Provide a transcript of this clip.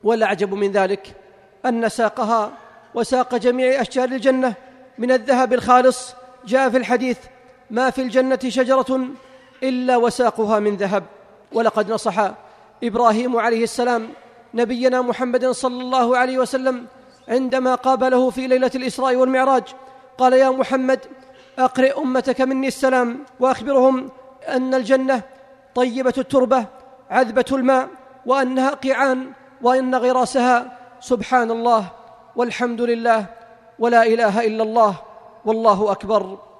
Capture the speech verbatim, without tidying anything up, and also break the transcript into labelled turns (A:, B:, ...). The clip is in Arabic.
A: والأعجب من ذلك أن ساقها وساق جميع أشجار الجنة من الذهب الخالص جاء في الحديث: ما في الجنة شجرة إلا وساقها من ذهب. ولقد نصح إبراهيم عليه السلام نبينا محمد صلى الله عليه وسلم عندما قابله في ليلة الإسراء والمعراج، قال: يا محمد أقرئ أمتك مني السلام وأخبرهم أن الجنة طيبة التربة عذبة الماء، وأنها قيعان، وأن غراسها سبحان الله والحمد لله ولا إله إلا الله والله أكبر.